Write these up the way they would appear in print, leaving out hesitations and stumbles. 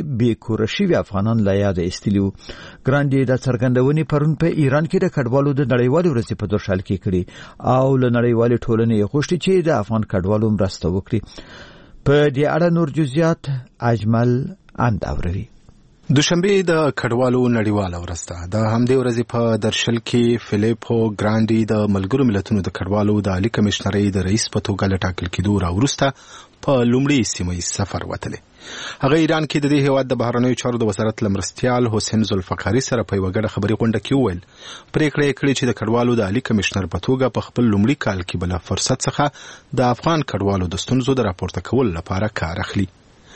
بې کوره شوي افغانان لا یاد ایستلي وو. ګرانډي د څرګندونې پرون په ایران کې د کډوالو د نړیوالې ورځې په دوشال کې کړي او له نړیوالې ټولنې غوښتي چې د افغان کډوالو مرسته وکړي. په دې اړه نور جزئیات اجمل انداوري. دوشنبه د کډوالو نړیواله ورځ ده. د همدې ورځې په درشل کې فلیپو ګرانډي د ملګرو ملتونو د کډوالو د عالی کمشنرۍ د رئیس په توګه له ټاکل کېدو راوروسته په لومړي سیمه ییز سفر وتلی. هغه ایران کې د دې هیواد د بهرنیو چارو د وزارت لمرستیال حسین ذوالفقاری سره په یوه ګډه خبري غونډه کې وویل پریکړه یې کړې چې د کډوالو د عالی کمشنر په توګه په خپل لومړي کال کې بل فرصت څخه د افغان کډوالو د ستونزو د راپورته کولو لپاره کار اخلي.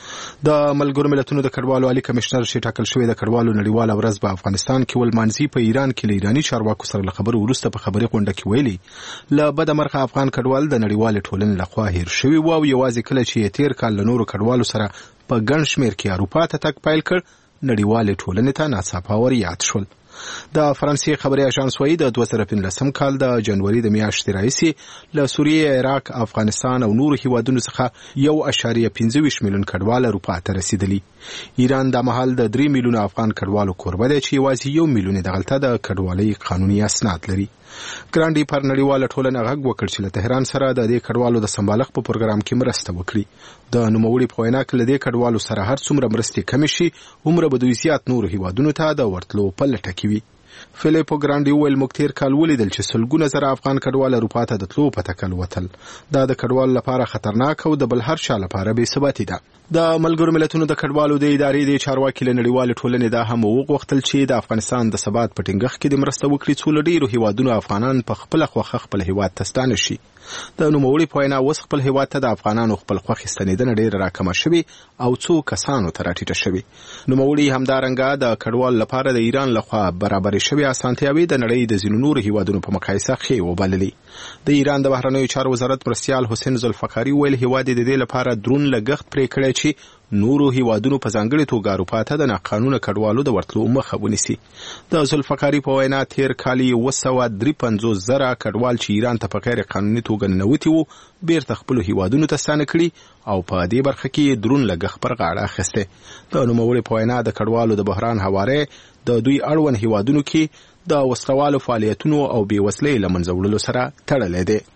د ملګرو ملتونو د کډوالو عالی کمشنر چې ټاکل شوی د کډوالو نړیواله ورځ په افغانستان کې ولمانځي په ایران کې له ایرانی چارواکو سره خبرو وروسته په خبري غونډه کې ویلي له بده مرغه افغان کډوال د نړیوالې ټولنې لخوا هیر شوی و او یوازې کله چې تیر کال له نورو کډوالو سره په ګڼ شمېر کې اروپا ته تګ پیل کړ نړیوالې ټولنې ته ناڅاپه ور یاد شول. د فرانسې خبري اژانس وايي د 2015 کال د جنوري د میاشتې راهیسې له سوریې، عراق، افغانستان او نورو هیوادونو څخه 1.25 میلیون کډوال اروپا ته رسیدلي. ایران د مهال د 3 میلیون افغان کډوالو کوربه دی چې یوازې 1 میلیون دغلته د کډوالۍ قانوني اسناد لري. ګرانډي پر نړیواله ټولنه غږ وکړ چې له تهران سره د دې کډوالو د سمبالښت په پروګرام کې مرسته وکړي. د نوموړي په وینا کې له دې کډوالو سره هر څومره مرستې کمې شي عمره به دوی زیات نورو هیوادونو ته د ورتلو په لټه کې وي. فلیپو ګرانډي ویل موږ تیر کال ولیدل چې سلګونه زره افغان کډوال اروپا ته د تلو په تکل وتل. دا د کډوال لپاره خطرناک او د بل هر چا لپاره بې ثباتي ده. د ملګرو ملتونو د کډوالو د ادارې د چارواکي له نړیوالې ټولنې دا هم وغوښتل چې د افغانستان د ثبات په ټینګښت کې د مرسته وکړي څو له ډېرو هیوادونو افغانان په خپله خوښه خپل هیواد ته ستانه شي. د نوموړي په وینا اوس خپل هیواد ته د افغانانو خپل خوښې ستنېدنه ډېره راکمه شوې او څو کسانو ته راټیټه شوې. نوموړي همدارنګه د کډوال لپاره د ایران لخوا برابرې شوې اسانتیاوې د نړۍ د ځینو نورو هیوادونو په مقایسه ښې وبللې. د ایران د بهرنیو چارو وزارت مرستیال حسین ذوالفقاری ویل هیواد د دې لپاره درون لګښت پرې کړی چې نورو هیوادونو په ځانګړې توګه اروپا ته د ناقانونه کډوالو د ورتلو مخه ونیسي. د ذوالفقاری په وینا تیر کال 253 زره کډوال چې ایران ته په غیر قانوني توګه ننوتي وو بیرته خپلو هیوادونو ته ستانه کړي او په دې برخه کې درون لګښت پر غاړه اخیستی. د نوموړي په وینا د کډوالو د بحران هواری د دوی اړوند هیوادونو کې د وسلوالو فعالیتونو او بې وسلۍ له منځه وړلو سره تړلی دی.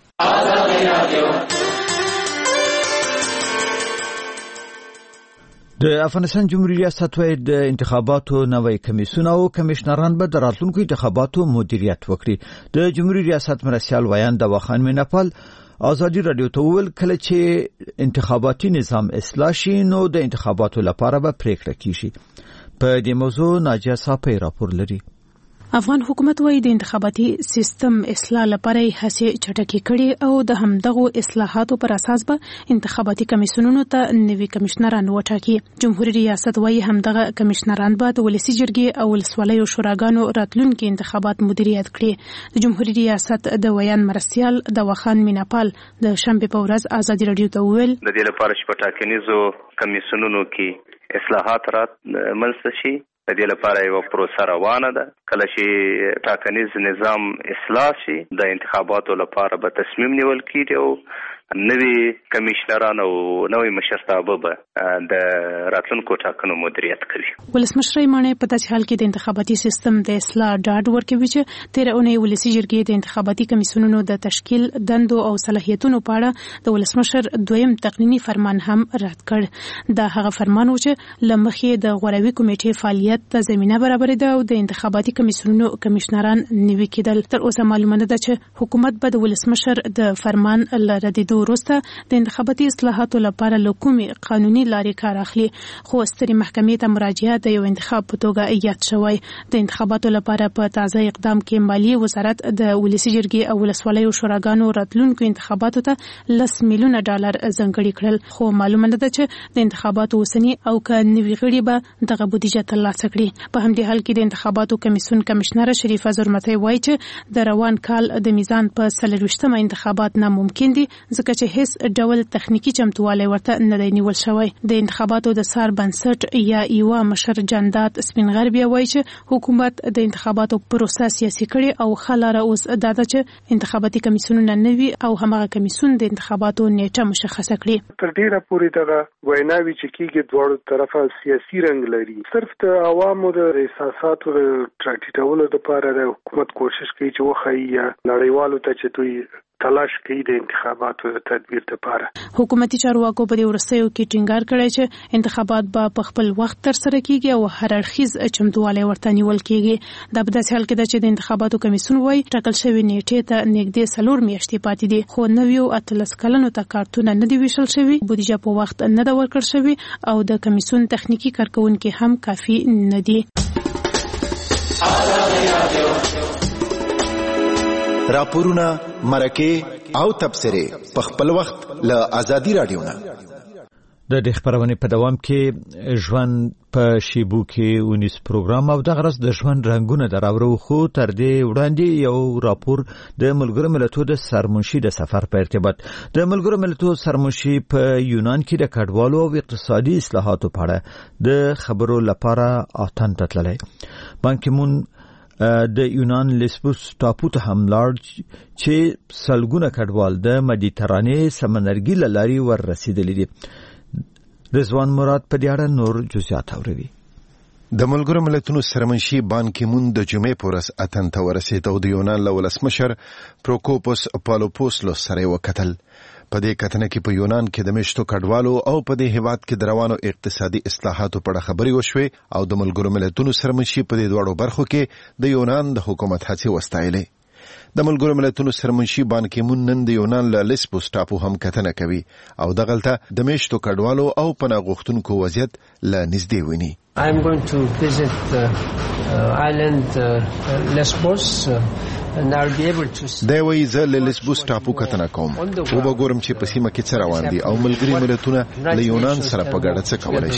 د افغانستان جمهوریت ریاست وايي د انتخاباتو نوی کمیسیون او کمشنران به د راتلونکو انتخاباتو مدیریت وکړي. د جمهوریت ریاست مرستیال ویان دواخان میناپال ازادي رادیو ته وویل کله چې انتخاباتي نظام اصلاح شي نو د انتخاباتو لپاره به پریکړه کیږي. په دې موضوع ناجیه صافی راپور لري. افغان حکومت وايي د انتخاباتي سیستم اصلاح لپاره هڅې چټکې کړي او د همدغو اصلاحاتو پر اساس به انتخاباتي کمیسیونونو ته نوي کمشنران وټاکي. جمهوریت ریاست وايي همدغه کمشنران به د ولسي جرګې او ولسوالیو شوراګانو راتلونکي انتخابات مدیریت کړي. د جمهوریت ریاست د ویان مرستیال دواخان میناپال د شنبه په ورځ ازادي رادیو ته وویل د دې لپاره چې په ټاکنیزو کمیسیونونو کې اصلاحات رامنځته شي د دې لپاره یو پروسه روانه ده. کله چې ټاکنیز نظام اصلاح شي د انتخاباتو لپاره به تصمیم نیول کیږي او نوي کمشنران او نوي مشرتابه به د راتلونکو ټاکنو مدیریت کوي. ولسمشر مانه په داسې حال کې د انتخاباتي سیستم د اصلاح ډاډ ورکوي چې تیر اونۍ ولسي جرګې د انتخاباتي کمیسیونونو د تشکیل دندو او صلاحیتونو په اړه د ولسمشر دویم تقنینی فرمان هم رد کړ. دا هغه فرمان و چې لمخې د غوروي کمیټې فعالیت ته زمينه برابرېده او د انتخاباتي کمیسیونونو کمشنران نیوي کېدل. تر اوسه معلومه ده چې حکومت به د ولسمشر د فرمان لردیدو وروسته د انتخاباتي اصلاحاتو لپاره له کومې قانوني لارې کار اخلي. خو سترې محکمې ته مراجعه د یو انتخاب په توګه یاد شوی. د انتخاباتو لپاره په تازه اقدام کې مالیې وزارت د ولسي جرګې او ولسوالیو شوراګانو راتلونکو انتخاباتو ته $10 میلیون ځانګړي کړل. خو معلومه ده چې د انتخاباتو اوسنی او که نوي غړي به دغه بودیجه ترلاسه کړي. په همدې حال کې د انتخاباتو کمیسیون کمشنر شریفه زرمتی وایي چې د روان کال د میزان په 24مه انتخابات ناممکن دي ځکه ځکه چې هیڅ ډول تخنیکی چمتووالی ورته نه دی نیول شوی. د انتخاباتو د سار بنسټ یا ایوا مشر جندات سپینغر بیا وایي چې حکومت د انتخاباتو پروسه سیاسي کړي او خلاره اوس دا چې انتخاباتي کمیسیونونه نوي او همغه کمیسیون د انتخاباتو نیټه مشخصه کړي. تر ډیره پورې دغه ویناوي چې کیږي دواړو طرفه سیاسي رنګ لري. صرف د عوامو د احساساتو د ټاټولو لپاره د حکومت کوشش کوي چې وخی نړیوالو ته چې دوی تلاش کوي د انتخاباتو د تدبیر لپاره. حکومتي چارواکو په دې ورستیو کې ټینګار کړی چې انتخابات به په خپل وخت تر سره کیږي او هر اړخیز چمتووالی ورته نیول کیږي. دا په داسې حال کې ده چې د انتخاباتو کمیسیون وايي ټاکل شوی نیټې ته نږدې 4 میاشتې پاتې دي، خو نویو 13 کلونو ته کارتونه نه دی ویشل شوی، بودیجه په وخت نه ده ورکړل شوی او د کمیسیون تخنیکی کارکونکو هم کافي نه دي. راپورونه، مرکه او تبصره په خپل وخت له ازادي رادیو نه. د دې خبرونه په دوام کې ژوند په شیبو کې ونیس پروګرام او د غرض د ژوند رنگونه دراورو خو تر دې وړاندې یو راپور د ملګرو ملتونو د سرمنشي د سفر په ارتباط د ملګرو ملتونو سرمنشي په یونان کې د کډوالو او اقتصادي اصلاحاتو په اړه د خبرو لپاره آتن تتللی. بان کی مون د یونان لیسبوس ټاپو ته هم لاړ چې سلګونه کډوال د مدیترانې سمندرګي لاري ور رسیدلي دي. رضوان مراد په دې اړه نور جزئیات اوري. د ملګرو ملتونو سرمنشي بان کی مون د جمعې پورس اتن ته ورسېد او د یونان ولسمشر پروکوپوس پالوپوسلوس سره وکتل. په دې کتنه کې په یونان کې د مشتو کډوالو او په دې هیواد کې د روانو اقتصادي اصلاحاتو په اړه خبرې وشوې او د ملګرو ملتونو سرمنشي په دې دوړو برخو کې د یونان د حکومت هڅې وستایلې. د ملګرو ملتونو سرمنشي بان کی مون نن د یونان له لیسبوس ټاپو هم کتنه کوي او دغلته د مشتو کډوالو او پناه غوښتونکو وضعیت له نږدې ویني. I am going to visit the island Lesbos and I'll be able to see. دا وایي زه له لیسبوس ټاپو کتنه کوم او به ګورم چې په سیمه کې څه روان دي او ملګري ملتونه له یونان سره په ګډه څه کولای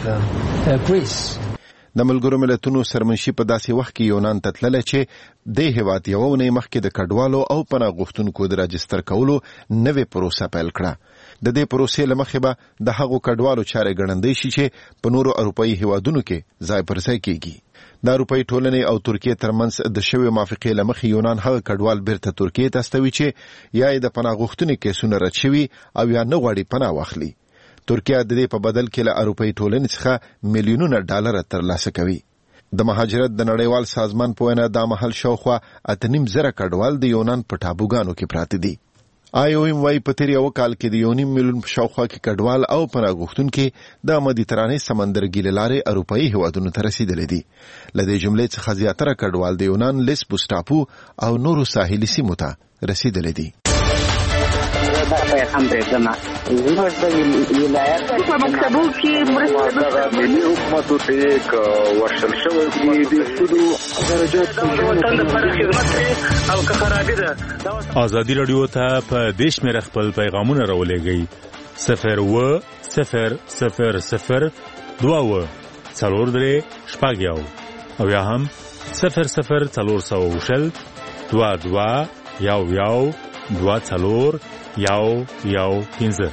شي. د ملګرو ملتونو سرمنشي په داسې وخت کې یونان ته تللی چې د هیواد یو ونې مخکې د کډوالو او پناه غوښتونکو د راجستر کولو نوې پروسه پیل کړه. د دې پروسې له مخې به د هغو کډوالو چارې ګڼندې شي چې په نورو اروپایي هیوادونو کې ځای پر ځای کیږي. د اروپایي ټولنې او ترکیې ترمنځ د شوې موافقې له مخې یونان هغه کډوال بیرته ترکیې ته استوي چې یا د پناه غوښتنې کیسونه رد شوي او یا نه غواړي پناه واخلي. ترکیه د دې په بدل کې له اروپایي ټولنې څخه میلیونونه ډالر ترلاسه کوي. د مهاجرت د نړیوال سازمان په وینا دا مهال شاوخوا 8.5 کډوال د یونان په ټاپوګانو کې پراته دي. IOM وايي په تیر یو کال کې د 1 میلیون شاوخوا کې کډوال او پناه غوښتونکو د مدیترانې سمندرګي له لارې اروپایي هیوادونو ته رسیدلي دي. له دې جملې څخه زیاتره کډوال د یونان لیسبوس ټاپو او نورو ساحلي سیمو ته رسیدلي دي. پیغام درځم زموږ د ولایت په مکتبو کې مرسته ملي حکومت ته یک ورشل شوی دی د سودو درجات په خدمت او که خرابې ده. ازادي رادیو ته په دیش مې خپل پیغامونه راولېږئ 01000 22 4 شپږ او یا هم 00400 22 یو 2 یو 15.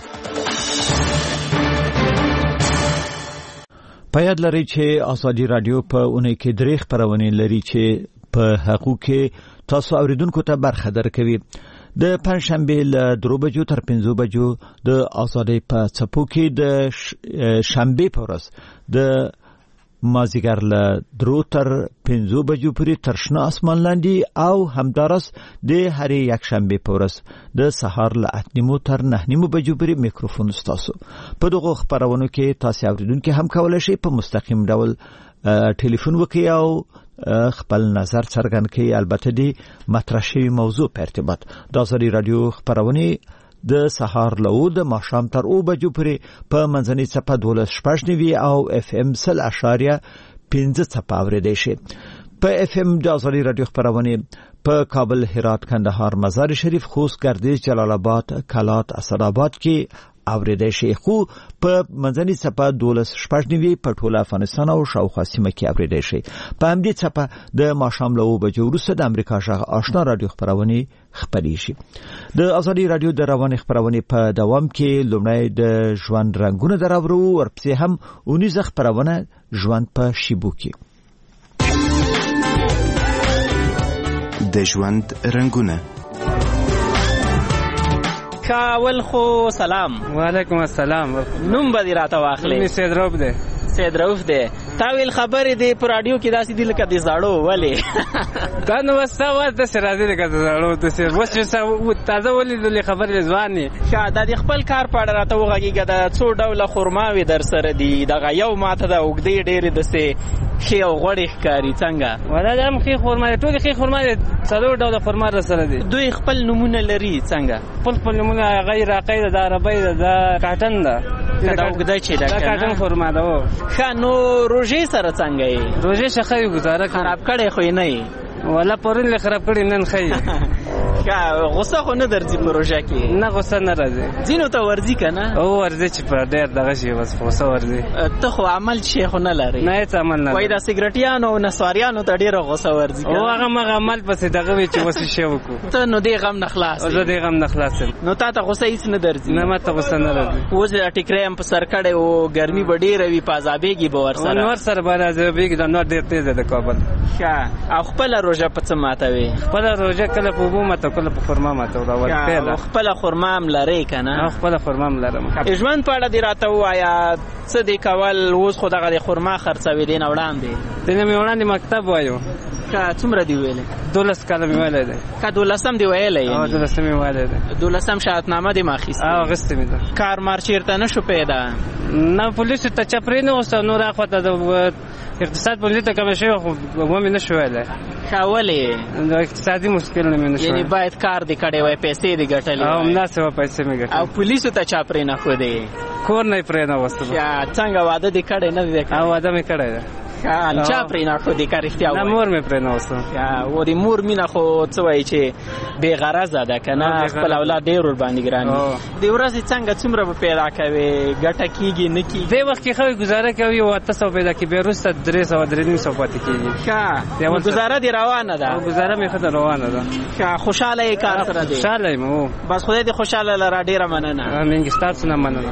پایاد لري چې ازادي رادیو په اونۍ کې درې خبرونه لري چې په حقوق کې تاسو اوریدونکو ته برخه درکوي. د پنځشنبه له 3 بجو تر 5 بجو د ازادي په څپو کې د شنبه په ورځ د مازیګر له 3 تر 5 بجو پورې تر شنه اسمان لاندې او همدارس د هرې یک شنبه په ورځ د سهار له 8:30 تر 9:30 بجو پورې میکروفون تاسو په دغه خبرونو کې تاسو اوریدونکو هم کولای شئ په مستقیم ډول ټلیفون وکړئ او خپل نظر څرګند کړئ. البته د مطرح شوی موضوع په ارتباط د ازادي رادیو خبرونه د سهار له د ماښام تر 9 بجو پورې په منځنۍ څپه 12.9 او FM 0.5 څپه اوریدئ شي. په FM د ازادي رادیو خبرونه په کابل، هرات، کندهار، مزار شریف، خوست، گردیز، جلال آباد، کلات، اسداباد کې اوریدای شي خو په منځني څپه 12:90 په ټوله افغانستان او شاوخوا سیمه کې اوریدای شي. په همدې څپه د ماښام له 2 بجو وروسته د امریکا غږ آشنا رادیو خبرونه خپرېږي. د ازادي رادیو د روانې خبرونه په دوام کې لومړی د ژوند رنگونه دراورو ورپسې هم اونیزه خبرونه ژوند په شیبو کې. د ژوند رنگونه. کاول خو سلام. وعلیکم السلام. نوم به دې راته واخلې؟ نوم سید رؤف دی. سید رؤف دی. تا ویل خبرې دې په رادیو کې داسې دي لکه د زاړو ولې؟ دا نو وسه داسې راځي لکه د زاړو داسې اوس چې تازه ولیدلې خبرې ځوانې. ښه دا د خپل کار په اړه راته وغږېږه. د څو ډوله خرماوې در سره دي دغه یو ماته د اوږدې ډېرې داسې ښې او غوړې ښکاري څنګه؟ ولا دا هم ښې خرما دي ټولې ښې خرما دي 4 ډوله خرما در سره دي. دوی خپل نومونه لري څنګه؟ خپل نومونه غیر عقید د عربی د کاټن ده. دا اوږده چې ده دا کاټن خرما ده. ښه نو روژې سره څنګه یې؟ روژې ښه ښه ګزاره خراب کړی خو یې نه یې؟ ولا پرون له خراب کړی نن ښه یې. غصه خو نه درځي په روژه کې؟ نه غصه نه راځي. ځینو ته ورځي که نه؟ او ورځي چې په ډېر دغه شي بس غصه ورځي. ته خو عمل شی خو نه لرې؟ نه هېڅ عمل نه. وایي دا سګرټیانو او نسواریانو ته ډېره غصه ورځي. او هغه مغه عمل پسې دغه وي چې اوس یې شی وکړو. ته نو دې غم نه خلاص یې؟ زه دې غم نه خلاص یم. نو تا ته غصه هېڅ نه درځي؟ نه ما ته غصه نه راځي. اوس ټیکری هم په سر کړی و ګرمي به ډېره وي په عذابېږي به ورسره؟ نور سره به عذابېږي. دا نور ډېر تېز دی د کابل. ښه او خپله روژه په څه ماتوې؟ خپله روژه کله په اوبو ماتو کله په خرما ماتو. خپله خرما هم لرې که نه؟ خپله خرما هم لرم. ژوند په اړه دې راته ووایه څه دې کول اوس خو دغه د خرما خرڅوې دې نه وړاندې؟ دې نه مې وړاندې مکتب وایو. که څومره دی ویلې؟ 12 کاله مې ویلی دی. که 12 دی ویلی؟ 12 مې ویلی دی. 12 شهادتنامه دې م اخیستې؟ اخیستې مې ده. کار مار چېرته نه شو پیدا؟ نه پولیسو ته چا پرې نه وسته. نور اخواته د اقتصاد پولیسو ته کمه شوې خو ومې نه شو ویلی. ښه ولې؟ د اقتصادي مشکل نه مې نه شو. یعنې باید کار دې کړی وای پیسې دې ګټلې وای؟ همداسې وه پیسې مې ګټلې. او پولیسو ته چا پرې نه ښودې؟ کور نه یې پرې نه وسته. څنګه واده دې کړی نه دی؟ واده مې کړی دی. چا پرې نه ښودې که رښتیا وایې؟ نه مور مې پرې نه وسته. و د مور مینه خو څه وایي چې بې غرضه ده که نه؟ خپل اولاد ډېر ورباندې ګران وي. د ورځې څنګه څومره به پیدا کوې؟ ګټه کېږي نه کېږي؟ دې وخت کې ښه ګزاره کوي 800 پیدا کېږي بیا وروسته 300-350 پاتې کېږي. ښه ګزاره دې روانه ده؟ ګزاره مې ښه روانه ده. ښه خوشحاله یې کار سره دی؟ خوشحاله یم. بس خدای دې خوشحاله لره. ډېره مننه. منګې ستاسو نه مننه.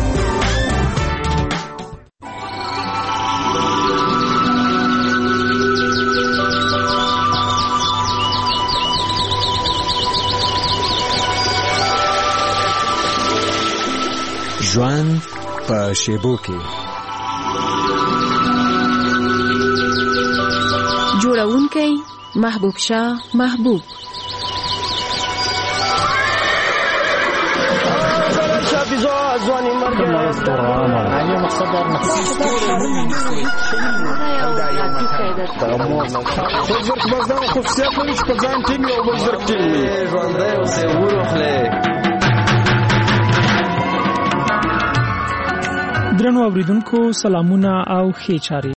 ژوند په شیبو کې. جوړونکی محبوب شاه محبوب. درنو اوریدونکو سلامونه او ښې چارې.